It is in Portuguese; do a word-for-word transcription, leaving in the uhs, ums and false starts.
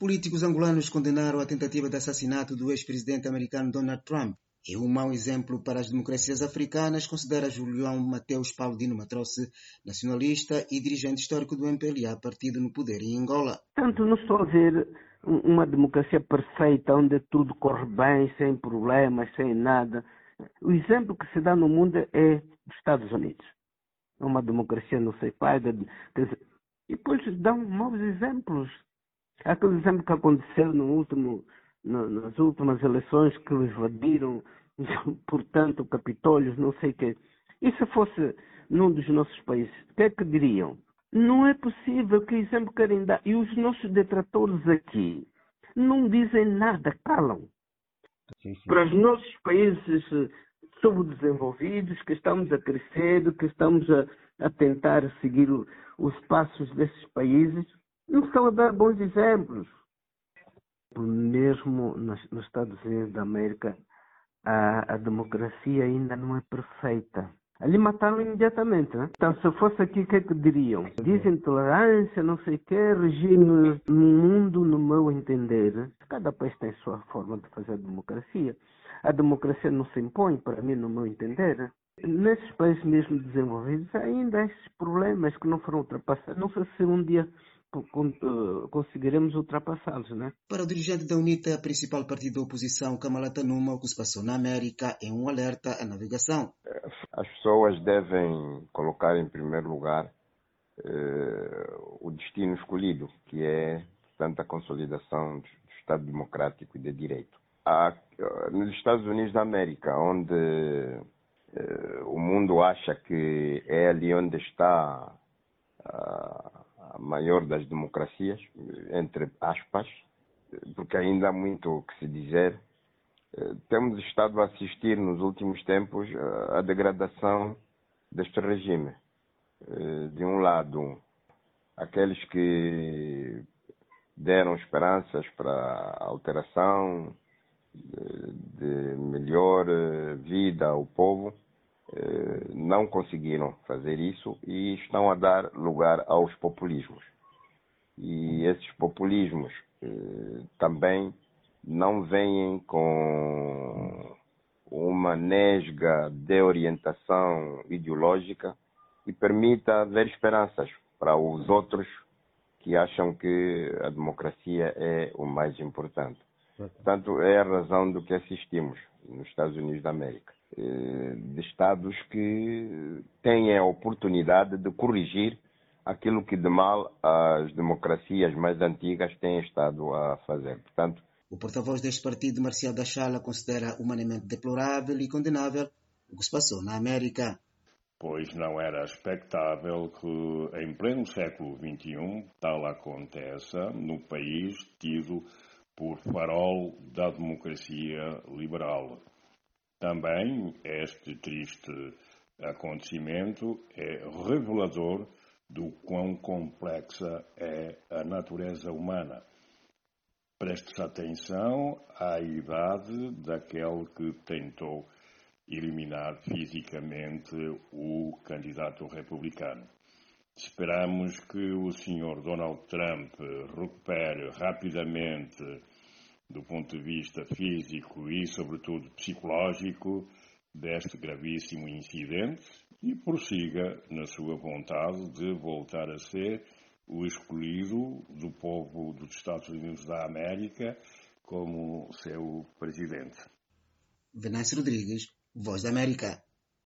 Políticos angolanos condenaram a tentativa de assassinato do ex-presidente americano Donald Trump. É um mau exemplo para as democracias africanas, considera Julião Mateus Paulino Matroce, nacionalista e dirigente histórico do M P L A, partido no poder em Angola. Portanto, não estou a ver uma democracia perfeita, onde tudo corre bem, sem problemas, sem nada. O exemplo que se dá no mundo é dos Estados Unidos. É uma democracia não sei qual. E depois dão maus exemplos. Aquele exemplo que aconteceu no último, no, nas últimas eleições, que invadiram, portanto, o Capitólio, não sei o quê. E se fosse num dos nossos países, o que é que diriam? Não é possível, que exemplo querem dar? E os nossos detratores aqui não dizem nada, calam. Sim, sim. Para os nossos países subdesenvolvidos, que estamos a crescer, que estamos a, a tentar seguir o, os passos desses países, não estão a dar bons exemplos. Mesmo nos, nos Estados Unidos da América, a, a democracia ainda não é perfeita. Ali mataram imediatamente, né? Então, se fosse aqui, o que é que diriam? Dizem tolerância, não sei o quê, regime no mundo, no meu entender. Cada país tem a sua forma de fazer a democracia. A democracia não se impõe, para mim, no meu entender. Nesses países mesmo desenvolvidos, ainda há esses problemas que não foram ultrapassados. Não sei se um dia conseguiremos ultrapassá-los, né? Para o dirigente da UNITA, principal partido da oposição, Kamala Tanuma, o que se passou na América é um alerta à navegação. As pessoas devem colocar em primeiro lugar eh, o destino escolhido, que é, portanto, a consolidação do Estado Democrático e de Direito. Há, nos Estados Unidos da América, onde eh, o mundo acha que é ali onde está a a maior das democracias, entre aspas, porque ainda há muito o que se dizer, temos estado a assistir nos últimos tempos à degradação deste regime. De um lado, aqueles que deram esperanças para a alteração de melhor vida ao povo, não conseguiram fazer isso e estão a dar lugar aos populismos. E esses populismos eh, também não vêm com uma nesga de orientação ideológica que permita haver esperanças para os outros que acham que a democracia é o mais importante. Portanto, é a razão do que assistimos nos Estados Unidos da América. De Estados que têm a oportunidade de corrigir aquilo que de mal as democracias mais antigas têm estado a fazer. Portanto, o porta-voz deste partido, Marcial da Chala, considera humanamente deplorável e condenável o que se passou na América. Pois não era expectável que, em pleno século vinte e um, tal aconteça no país tido por farol da democracia liberal. Também este triste acontecimento é revelador do quão complexa é a natureza humana. Prestes atenção à idade daquele que tentou eliminar fisicamente o candidato republicano. Esperamos que o senhor Donald Trump recupere rapidamente, do ponto de vista físico e, sobretudo, psicológico, deste gravíssimo incidente e prossiga na sua vontade de voltar a ser o escolhido do povo dos Estados Unidos da América como seu presidente. Venâncio Rodrigues, Voz da América.